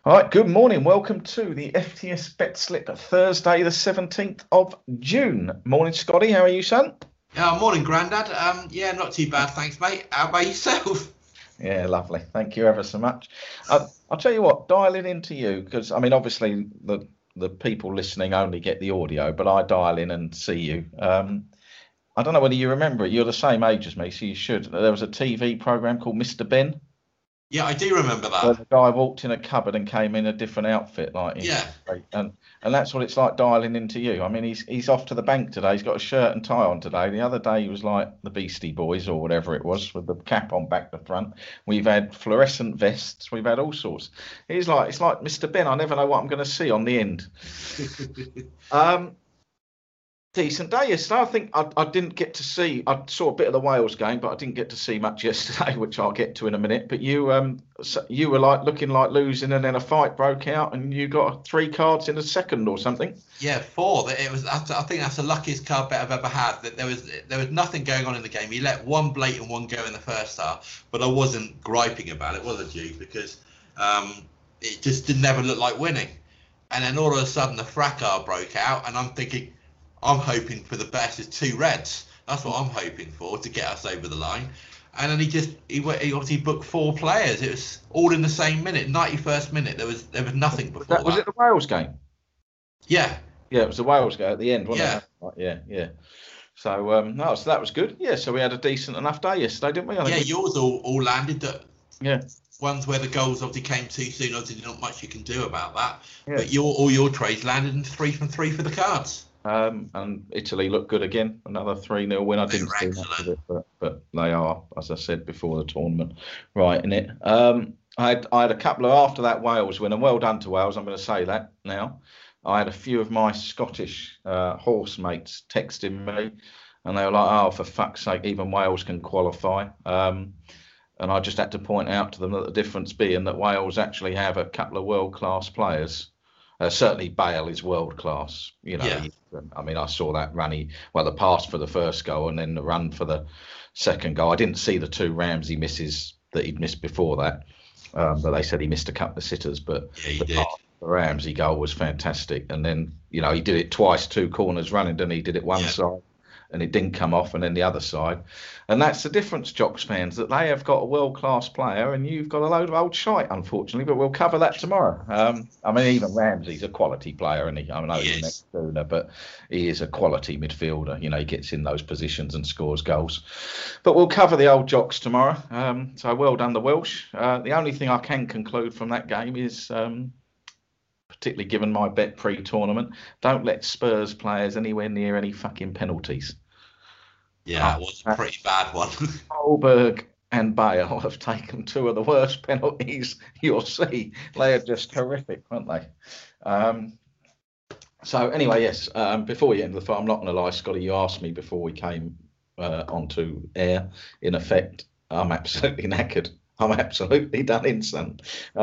All right, good morning. Welcome to the FTS Bet Slip Thursday, the 17th of June. Morning, Scotty. How are you, son? Yeah, morning, Grandad. Yeah, not too bad, thanks, mate. How about yourself? Yeah, lovely. Thank you ever so much. I'll tell you what, dialing into you, because I mean, obviously the people listening only get the audio, but I dial in and see you. I don't know whether you remember it. You're the same age as me, so you should. There was a TV program called Mr. Ben, Yeah, I do remember where that. the guy walked in a cupboard and came in a different outfit, like Yeah, and that's what it's like dialing into you. I mean, he's off to the bank today. He's got a shirt and tie on today. The other day he was like the Beastie Boys or whatever it was, with the cap on back to front. We've had fluorescent vests. We've had all sorts. It's like Mr. Ben. I never know what I'm going to see on the end. Um, Decent day yesterday. I think I didn't get to see. I saw a bit of the Wales game, but I didn't get to see much yesterday, which I'll get to in a minute. But you were like looking like losing, and then a fight broke out, and you got 3 cards in a second or something. yeah, four. It was. I think that's the luckiest card bet I've ever had. That there was nothing going on in the game. He let one blatant one go in the first half, but I wasn't griping about it, was I, Duke? Because it just didn't ever look like winning. And then all of a sudden the fracas broke out, and I'm thinking, I'm hoping for the best is 2 reds. That's what I'm hoping for to get us over the line. And then he obviously booked 4 players. It was all in the same minute, 91st minute. There was nothing before that. Was it the Wales game? Yeah. Yeah, it was the Wales game at the end, wasn't Yeah. it? Yeah, yeah. So no, so that was good. Yeah, so we had a decent enough day yesterday, didn't we? Yeah, yours all landed. Yeah. Ones where the goals obviously came too soon. Obviously, not much you can do about that. Yeah. But all your trades landed in 3 from 3 for the cards. And Italy looked good again. Another 3-0 win. I didn't see much of it, but they are, as I said before the tournament, right in it. I had a couple of after that Wales win, and well done to Wales. I'm going to say that now. I had a few of my Scottish horse mates texting me, and they were like, "Oh, for fuck's sake, even Wales can qualify." And I just had to point out to them that the difference being that Wales actually have a couple of world-class players. Certainly Bale is world class. Yeah. I mean, I saw that the pass for the first goal and then the run for the second goal. I didn't see the 2 Ramsey misses that he'd missed before that, but they said he missed a couple of sitters. But yeah, he did. The Ramsey goal was fantastic. And then, he did it twice, 2 corners running, didn't he? He did it one side and it didn't come off, and then the other side. And that's the difference, Jocks fans, that they have got a world-class player and you've got a load of old shite, unfortunately, but we'll cover that tomorrow. I mean, even Ramsey's a quality player, and I know he's next sooner, but he is a quality midfielder. He gets in those positions and scores goals. But we'll cover the old Jocks tomorrow. So well done, the Welsh. The only thing I can conclude from that game is... particularly given my bet pre-tournament, don't let Spurs players anywhere near any fucking penalties. Yeah, that was a pretty bad one. Holberg and Bale have taken 2 of the worst penalties you'll see. They are just horrific, aren't they? So anyway, yes, before we end the fight, I'm not going to lie, Scotty, you asked me before we came onto air, in effect, I'm absolutely knackered. I'm absolutely done in, son.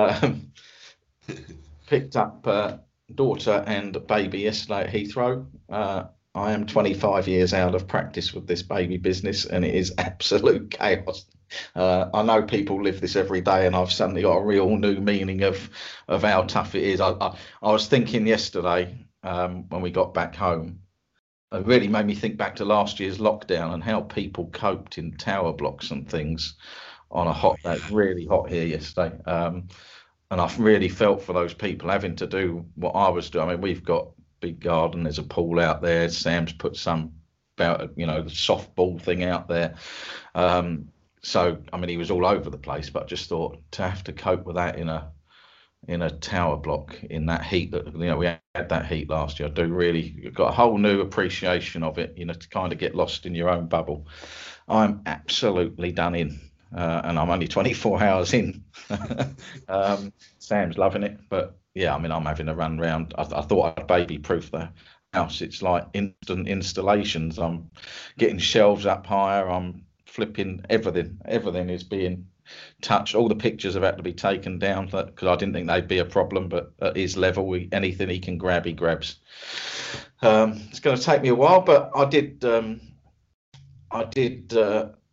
Picked up daughter and baby yesterday at Heathrow. I am 25 years out of practice with this baby business, and it is absolute chaos. I know people live this every day, and I've suddenly got a real new meaning of how tough it is. I was thinking yesterday when we got back home, it really made me think back to last year's lockdown and how people coped in tower blocks and things on a hot day. Really hot here yesterday. And I've really felt for those people having to do what I was doing. I mean, we've got a big garden. There's a pool out there. Sam's put some about, the softball thing out there. So, I mean, he was all over the place, but I just thought to have to cope with that in a tower block in that heat that, we had that heat last year. I do really got a whole new appreciation of it, to kind of get lost in your own bubble. I'm absolutely done in. And I'm only 24 hours in. Sam's loving it, but yeah, I mean, I'm having a run round. I thought I'd baby-proof the house. It's like instant installations. I'm getting shelves up higher. I'm flipping everything. Everything is being touched. All the pictures have had to be taken down because I didn't think they'd be a problem, but at his level, anything he can grab, he grabs. It's going to take me a while, but I did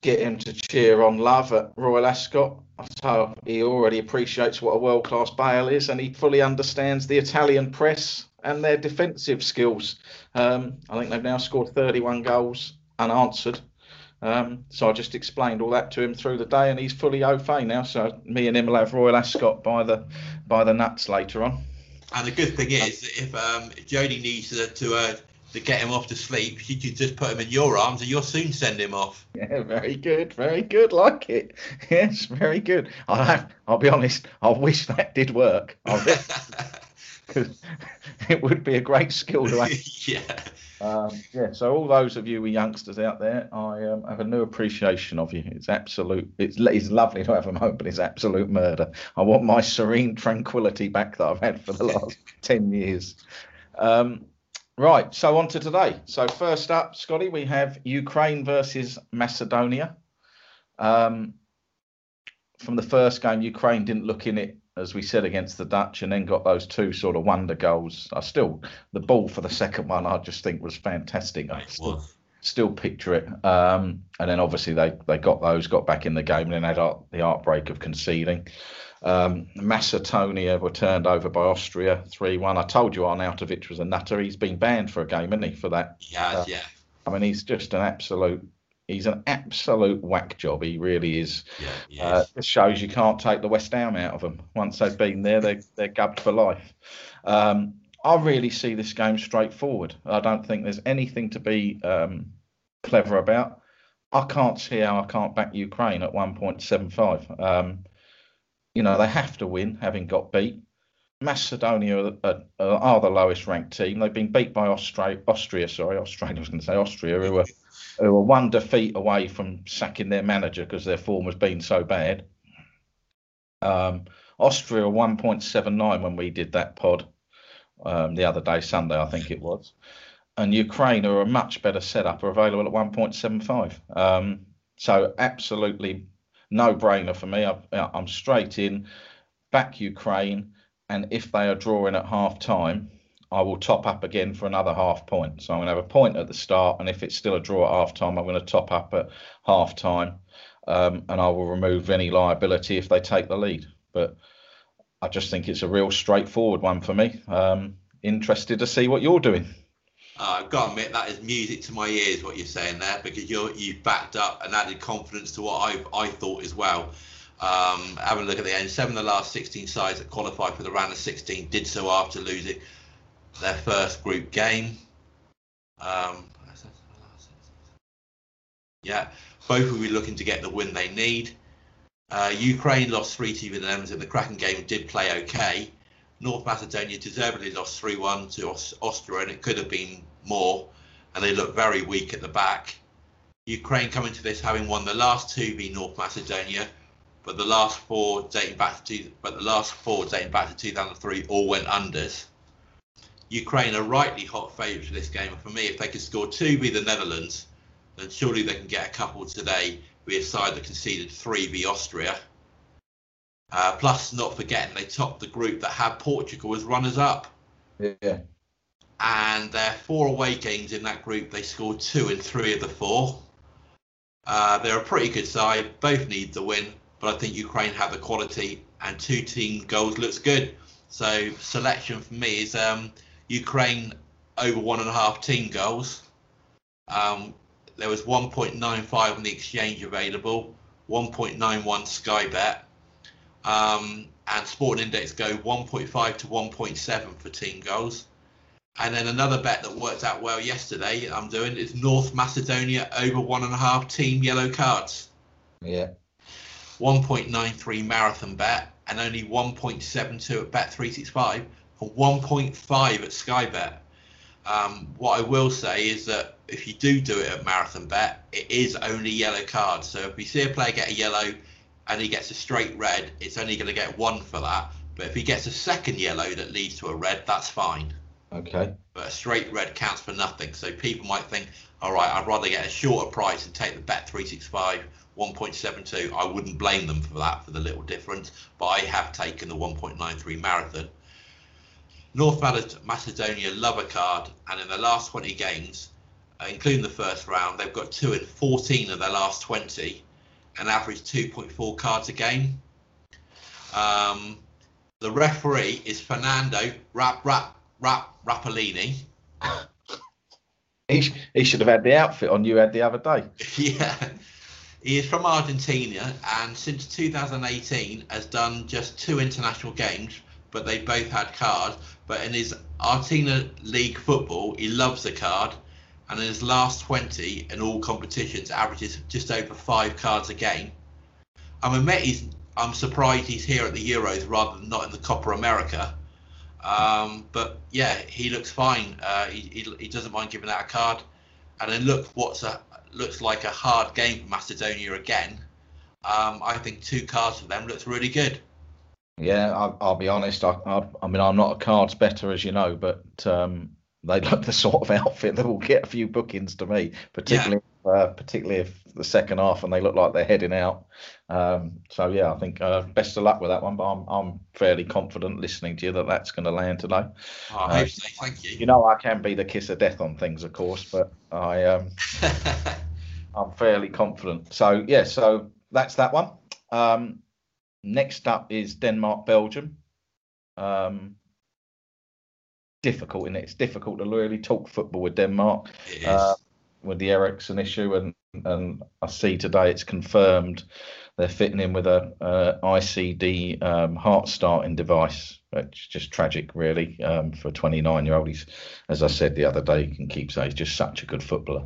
get him to cheer on Love at Royal Ascot. So he already appreciates what a world-class Bale is, and he fully understands the Italian press and their defensive skills. I think they've now scored 31 goals unanswered. So I just explained all that to him through the day, and he's fully au fait now. So me and him will have Royal Ascot by the nuts later on. And the good thing is, if Jodie needs to get him off to sleep, she can just put him in your arms, and you'll soon send him off. Yeah, very good, like it. Yes, very good. I'll be honest, I wish that did work. Because it would be a great skill to have. Yeah. So all those of you with youngsters out there, I have a new appreciation of you. It's lovely to have a moment, but it's absolute murder. I want my serene tranquility back that I've had for the last 10 years. Right, so on to today. So first up, Scotty, we have Ukraine versus Macedonia. From the first game, Ukraine didn't look in it, as we said, against the Dutch, and then got those two sort of wonder goals. The ball for the second one, I just think was fantastic. I still picture it. And then obviously they got back in the game, and then had the heartbreak of conceding. Macedonia were turned over by Austria 3-1. I told you Arnautovic was a nutter. He's been banned for a game, isn't he, for that? Yeah. I mean, he's just an absolute whack job. He really is. Yeah. It shows you can't take the West Ham out of them. Once they've been there, they're gubbed for life. I really see this game straightforward. I don't think there's anything to be clever about. I can't see how I can't back Ukraine at 1.75. They have to win, having got beat. Macedonia are the lowest ranked team. They've been beat by Austria, who were one defeat away from sacking their manager because their form has been so bad. Austria 1.79 when we did that pod the other day, Sunday, I think it was. And Ukraine are a much better setup, are available at 1.75. So absolutely no-brainer for me. I'm straight in, back Ukraine, and if they are drawing at half-time, I will top up again for another half point. So I'm going to have a point at the start, and if it's still a draw at half-time, I'm going to top up at half-time, and I will remove any liability if they take the lead. But I just think it's a real straightforward one for me. Interested to see what you're doing. I've got to admit, that is music to my ears, what you're saying there, because you've backed up and added confidence to what I thought as well. Having a look at the end, 7 of the last 16 sides that qualified for the round of 16 did so after losing their first group game. Both will be looking to get the win they need. Ukraine lost 3-2 with the Netherlands in the cracking game, did play okay. North Macedonia deservedly lost 3-1 to Austria, and it could have been more, and they look very weak at the back. Ukraine coming to this having won the last 2 v North Macedonia, but the last four dating back to 2003 all went unders. Ukraine are rightly hot favourites for this game, and for me, if they can score 2 v the Netherlands, then surely they can get a couple today with a side that conceded 3 v Austria. Plus, not forgetting they topped the group that had Portugal as runners-up. Yeah. And their 4 away games in that group, they scored 2 in 3 of the 4. They're a pretty good side. Both need the win, but I think Ukraine have the quality, and 2 team goals looks good. So selection for me is Ukraine over 1.5 team goals. There was 1.95 on the exchange available, 1.91 Sky Bet. And Sporting Index go 1.5 to 1.7 for team goals. And then another bet that worked out well yesterday I'm doing is North Macedonia over 1.5 team yellow cards. Yeah. 1.93 marathon bet and only 1.72 at Bet365 for 1.5 at Sky Bet. What I will say is that if you do it at marathon bet, it is only yellow cards. So if we see a player get a yellow and he gets a straight red, it's only going to get 1 for that. But if he gets a second yellow that leads to a red, that's fine. Okay. But a straight red counts for nothing. So people might think, all right, I'd rather get a shorter price and take the Bet365 1.72. I wouldn't blame them for that, for the little difference. But I have taken the 1.93 marathon. North Macedonia love a card, and in the last 20 games, including the first round. They've got 2 in 14 of their last 20, and average 2.4 cards a game. The referee is Fernando Rappolini. He should have had the outfit on you had the other day. Yeah. He is from Argentina, and since 2018 has done just 2 international games, but they both had cards. But in his Argentina League football, he loves the card, and in his last 20 in all competitions, averages just over 5 cards a game. I'm surprised he's here at the Euros rather than not in the Copa America. But yeah, he looks fine. He doesn't mind giving out a card. And then looks like a hard game for Macedonia again. I think 2 cards for them looks really good. Yeah, I'll be honest. I mean, I'm not a cards better, as you know, but they look the sort of outfit that will get a few bookings to me, particularly if the second half and they look like they're heading out. So yeah, I think best of luck with that one. But I'm fairly confident listening to you that that's going to land today. Oh, I hope so. Thank you. You know, I can be the kiss of death on things, of course, but I'm fairly confident. So yeah, so that's that one. Next up is Denmark-Belgium. Difficult, isn't it? It's difficult to really talk football with Denmark. It is. With the Eriksen issue, and I see today it's confirmed they're fitting him with a ICD heart starting device. It's just tragic, really, for a 29-year-old. He's, as I said the other day, he can keep saying he's just such a good footballer.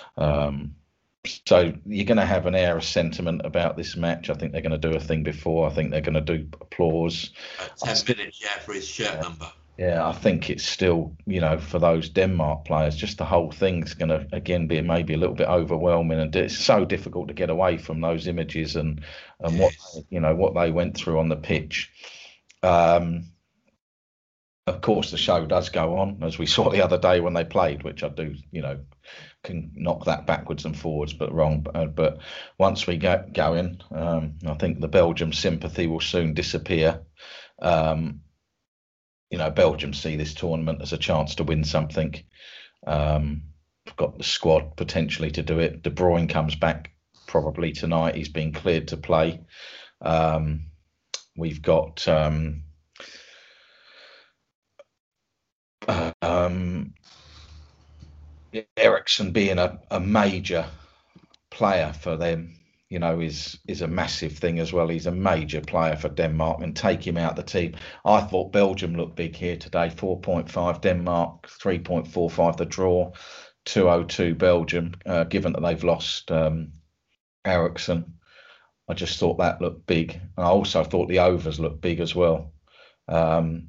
So you're going to have an air of sentiment about this match. I think they're going to do a thing before. I think they're going to do applause. 10 minutes, yeah, for his shirt number. Yeah, I think it's still, for those Denmark players, just the whole thing's going to, again, be maybe a little bit overwhelming. And it's so difficult to get away from those images and what they went through on the pitch. Of course, the show does go on, as we saw the other day when they played, which I do, can knock that backwards and forwards, but wrong. But once we get going, I think the Belgium sympathy will soon disappear. Belgium see this tournament as a chance to win something. Got the squad potentially to do it. De Bruyne comes back probably tonight. He's been cleared to play. We've got Eriksen being a major player for them. Is a massive thing as well. He's a major player for Denmark, and take him out the team. I thought Belgium looked big here today. 4.5 Denmark, 3.45 the draw, 2.02 Belgium. Given that they've lost Eriksen, I just thought that looked big. And I also thought the overs looked big as well. So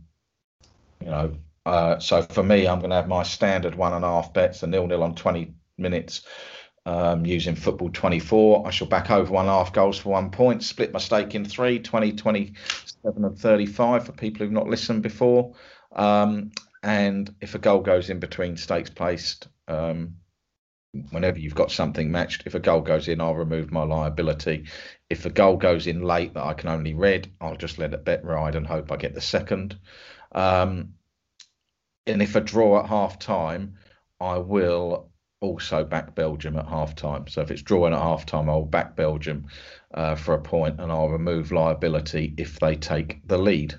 for me, I'm going to have my standard 1.5 bets, a 0-0 on 20 minutes. Using Football 24, I shall back over 1.5 goals for 1 point, split my stake in 3, 20, 27 and 35 for people who've not listened before. And if a goal goes in between stakes placed, whenever you've got something matched, if a goal goes in, I'll remove my liability. If a goal goes in late that I can only read, I'll just let it bet ride and hope I get the second. And if a draw at half time, I will also back Belgium at half time. So if it's drawing at half time, I'll back Belgium for a point, and I'll remove liability if they take the lead.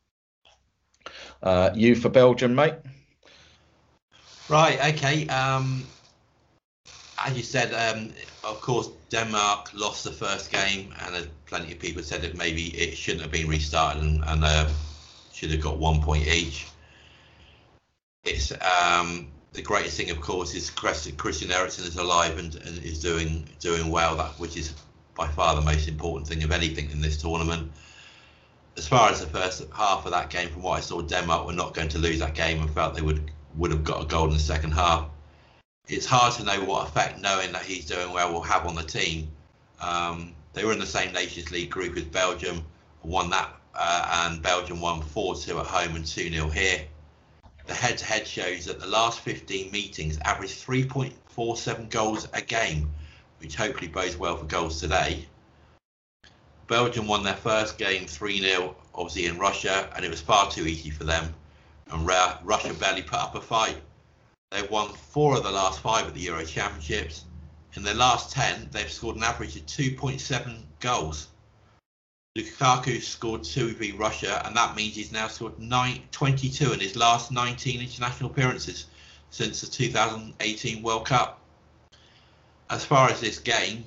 You for Belgium, mate? Right, okay. As you said, of course, Denmark lost the first game, and plenty of people said that maybe it shouldn't have been restarted and should have got 1 point each. It's the greatest thing, of course, is Christian Eriksen is alive and is doing well, which is by far the most important thing of anything in this tournament. As far as the first half of that game, from what I saw, Denmark were not going to lose that game and felt they would have got a goal in the second half. It's hard to know what effect knowing that he's doing well will have on the team. They were in the same Nations League group as Belgium, won that, and Belgium won 4-2 at home and 2-0 here. The head-to-head shows that the last 15 meetings averaged 3.47 goals a game, which hopefully bodes well for goals today. Belgium won their first game 3-0, obviously in Russia, and it was far too easy for them. And Russia barely put up a fight. They've won 4 of the last 5 at the Euro Championships. In their last 10, they've scored an average of 2.7 goals. Lukaku scored 2 v Russia, and that means he's now scored 22 in his last 19 international appearances since the 2018 World Cup. As far as this game,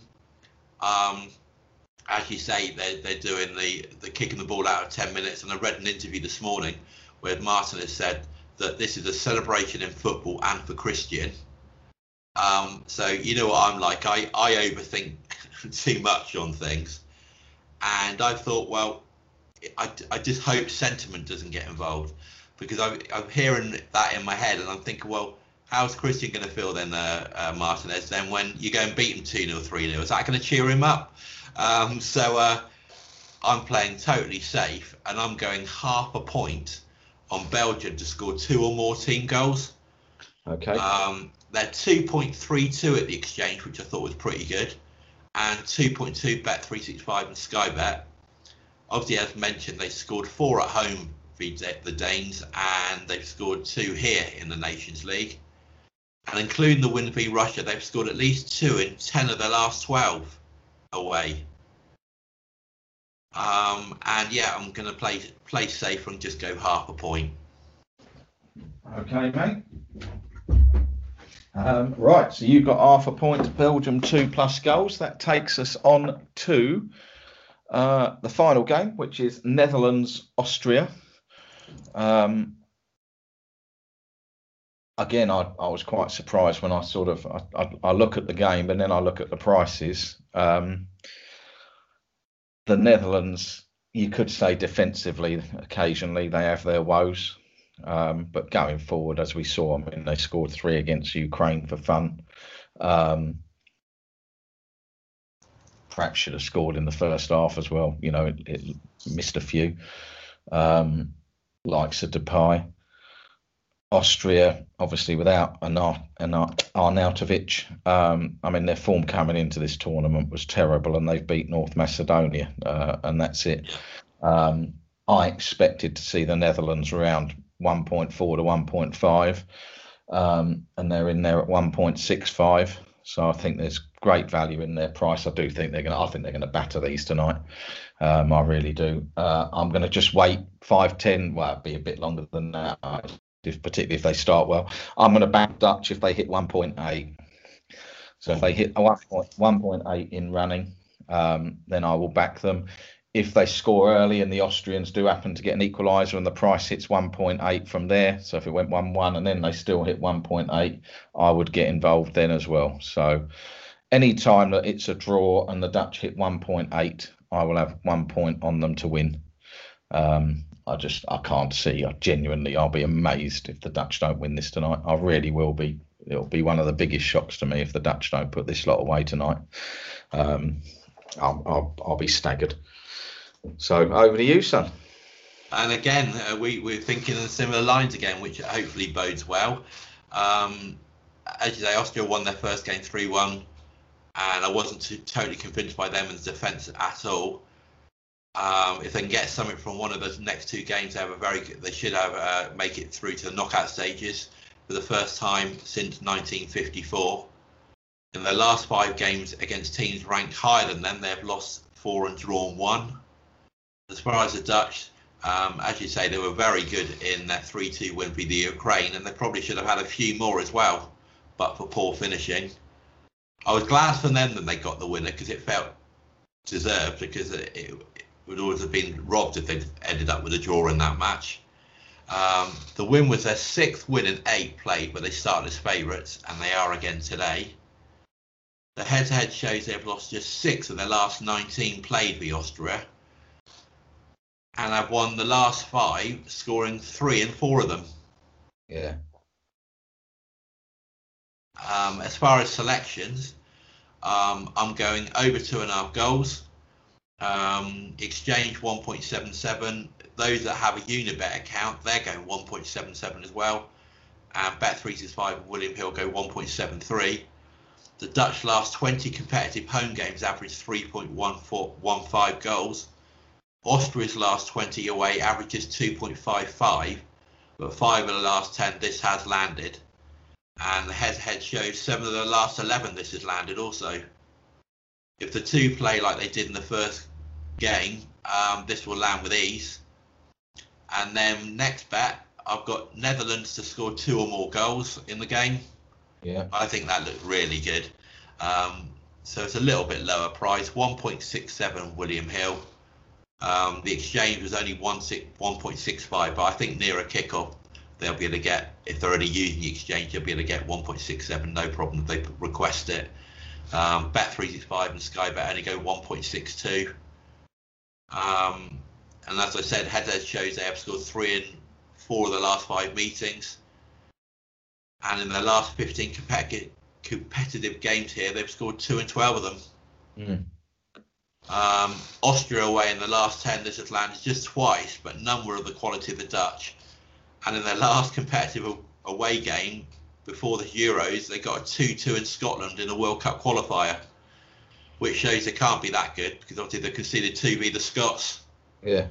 as you say, they're doing the kicking the ball out of 10 minutes, and I read an interview this morning where Martinez said that this is a celebration in football and for Christian. So you know what I'm like, I overthink too much on things, and I thought, well, I just hope sentiment doesn't get involved, because I'm hearing that in my head, and I'm thinking, well, how's Christian going to feel then, Martinez, then when you go and beat him 2-0, 3-0? Is that going to cheer him up? So I'm playing totally safe, and I'm going half a point on Belgium to score 2 or more team goals. Okay. They're 2.32 at the exchange, which I thought was pretty good, and 2.2 Bet365 and Sky Bet. Obviously, as mentioned, they scored 4 at home for the Danes, and they've scored 2 here in the Nations League. And including the win v Russia, they've scored at least 2 in 10 of their last 12 away. And yeah, I'm going to play safe and just go half a point. Okay, mate. Right, so you've got half a point, Belgium 2+ goals. That takes us on to the final game, which is Netherlands-Austria. Again, I was quite surprised when I I look at the game and then I look at the prices. The Netherlands, you could say defensively, occasionally they have their woes. But going forward, as we saw, I mean, they scored 3 against Ukraine for fun. Perhaps should have scored in the first half as well. You know, it missed a few. Likes of Depay. Austria, obviously, without Arnautovic. I mean, their form coming into this tournament was terrible, and they've beat North Macedonia, and that's it. I expected to see the Netherlands around 1.4 to 1.5, and they're in there at 1.65. So I think there's great value in their price. I think they're going to batter these tonight. I really do. I'm going to just wait 5-10. Well, it'd be a bit longer than that, particularly if they start well. I'm going to back Dutch if they hit 1.8. So if they hit 1.8 in running, then I will back them. If they score early and the Austrians do happen to get an equaliser and the price hits 1.8 from there, so if it went 1-1 and then they still hit 1.8, I would get involved then as well. So any time that it's a draw and the Dutch hit 1.8, I will have 1 point on them to win. I can't see. I'll be amazed if the Dutch don't win this tonight. I really will be. It'll be one of the biggest shocks to me if the Dutch don't put this lot away tonight. I'll be staggered. So over to you, son. And again, we're thinking in similar lines again, which hopefully bodes well. As you say, Austria won their first game 3-1, and I wasn't totally convinced by them in defence at all. If they can get something from one of those next 2 games, they should have make it through to the knockout stages for the first time since 1954. In their last 5 games against teams ranked higher than them, they've lost 4 and drawn 1. As far as the Dutch, as you say, they were very good in their 3-2 win for the Ukraine, and they probably should have had a few more as well, but for poor finishing. I was glad for them that they got the winner, because it felt deserved, because it would always have been robbed if they'd ended up with a draw in that match. The win was their 6th win in 8 played, where they started as favourites, and they are again today. The head-to-head shows they've lost just 6 of their last 19 played for Austria, and have won the last 5, scoring 3 in 4 of them. Yeah. As far as selections, I'm going over 2.5 goals. Exchange 1.77. Those that have a Unibet account, they're going 1.77 as well. And Bet365 and William Hill go 1.73. The Dutch last 20 competitive home games averaged 3.15 goals. Austria's last 20 away averages 2.55, but 5 of the last 10 this has landed. And the head-to-head shows 7 of the last 11 this has landed also. If the two play like they did in the first game, this will land with ease. And then next bet, I've got Netherlands to score 2 or more goals in the game. Yeah. I think that looked really good. So it's a little bit lower price, 1.67 William Hill. The exchange was only 1.65, but I think near a kickoff they'll be able to get, if they're already using the exchange, they'll be able to get 1.67, no problem if they request it. Bet365 and Sky Bet only go 1.62. And as I said, head-to-head shows they have scored 3 in 4 of the last 5 meetings. And in their last 15 competitive games here, they've scored 2 in 12 of them. Austria away in the last 10, this has landed just twice, but none were of the quality of the Dutch. And in their last competitive away game before the Euros, they got a 2-2 in Scotland in a World Cup qualifier, which shows they can't be that good because obviously they conceded 2 v the Scots. Yeah.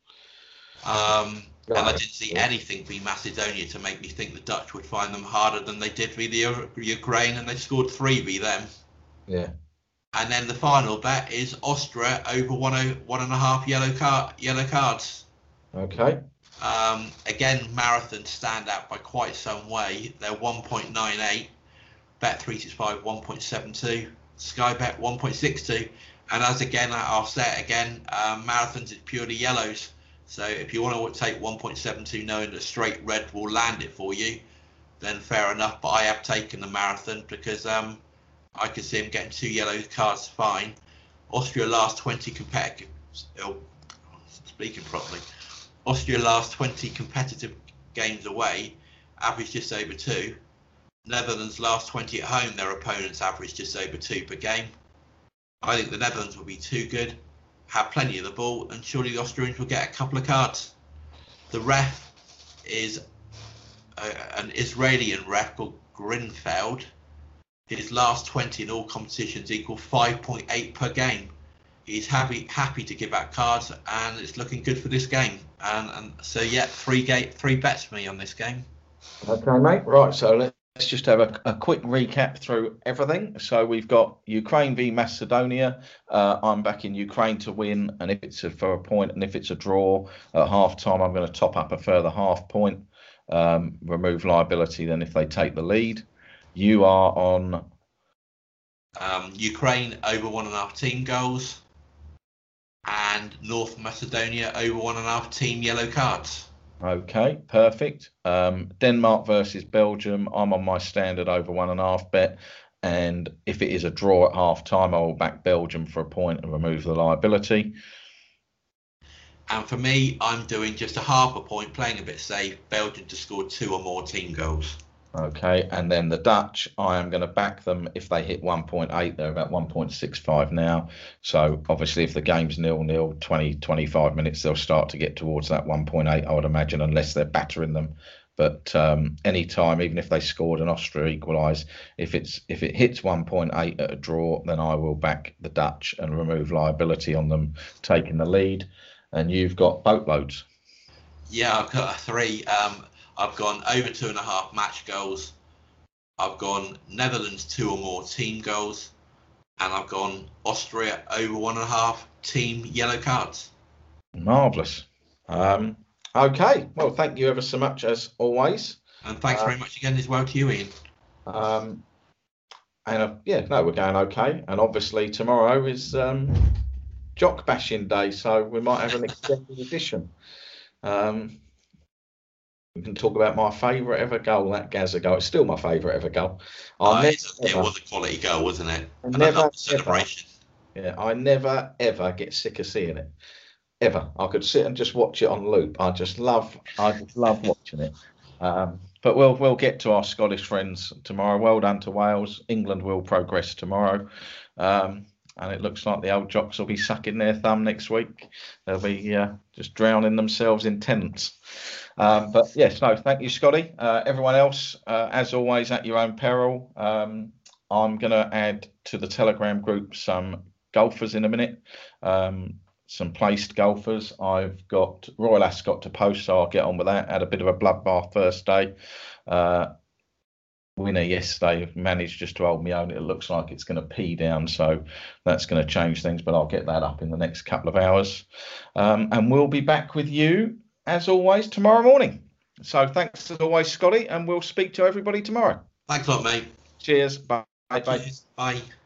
And I didn't see anything v Macedonia to make me think the Dutch would find them harder than they did v the Ukraine, and they scored 3 v them. Yeah. And then the final bet is Austria over 1.5 yellow cards. Okay. Again, Marathon stand out by quite some way. They're 1.98, Bet365 1.72, Sky Bet 1.62, and as again I'll say it again, Marathons is purely yellows. So if you want to take 1.72 knowing that straight red will land it for you, then fair enough. But I have taken the Marathon because I could see him getting 2 yellow cards fine. Austria last 20 competitive, speaking properly, Austria last 20 competitive games away, average just over 2. Netherlands last 20 at home, their opponents average just over 2 per game. I think the Netherlands will be too good, have plenty of the ball, and surely the Austrians will get a couple of cards. The ref is an Israeli ref called Grinfeld. His last 20 in all competitions equal 5.8 per game. He's happy to give out cards, and it's looking good for this game. And so yeah, 3 bets for me on this game. Okay, mate. Right, so let's just have a quick recap through everything. So we've got Ukraine v Macedonia. I'm backing Ukraine to win, and if it's for a point, and if it's a draw at half time, I'm going to top up a further half point, remove liability then if they take the lead. You are on Ukraine over 1.5 team goals, and North Macedonia over 1.5 team yellow cards. Okay, perfect. Denmark versus Belgium. I'm on my standard over 1.5 bet, and if it is a draw at half time, I will back Belgium for a point and remove the liability. And for me, I'm doing just a half a point, playing a bit safe. Belgium to score 2 or more team goals. Okay, and then the Dutch, I am going to back them if they hit 1.8. They're about 1.65 now. So obviously if the game's 0-0, 20-25 minutes, they'll start to get towards that 1.8, I would imagine, unless they're battering them. But any time, even if they scored and Austria equalise, if it hits 1.8 at a draw, then I will back the Dutch and remove liability on them taking the lead. And you've got boatloads. Yeah, I've got 3. I've gone over 2.5 match goals. I've gone Netherlands 2 or more team goals, and I've gone Austria over 1.5 team yellow cards. Marvellous. Okay, well, thank you ever so much as always. And thanks very much again as well to you, Ian. Yeah, no, we're going okay. And obviously tomorrow is Jock Bashing Day, so we might have an extended edition. We can talk about my favourite ever goal, that Gaza goal. It's still my favourite ever goal. It was a quality goal, wasn't it? I never ever get sick of seeing it. Ever. I could sit and just watch it on loop. I just love watching it. But we'll get to our Scottish friends tomorrow. Well done to Wales. England will progress tomorrow. And it looks like the old Jocks will be sucking their thumb next week. They'll be just drowning themselves in tenants. But yes, no, thank you, Scotty. Everyone else, as always, at your own peril. I'm going to add to the Telegram group some golfers in a minute, some placed golfers. I've got Royal Ascot to post, so I'll get on with that. Had a bit of a bloodbath first day. winner yesterday. Managed just to hold me own. It looks like it's going to pee down, so that's going to change things, but I'll get that up in the next couple of hours. And we'll be back with you, as always, tomorrow morning. So thanks as always, Scotty, and we'll speak to everybody tomorrow. Thanks a lot, mate. Cheers. Bye. Bye. Cheers. Bye.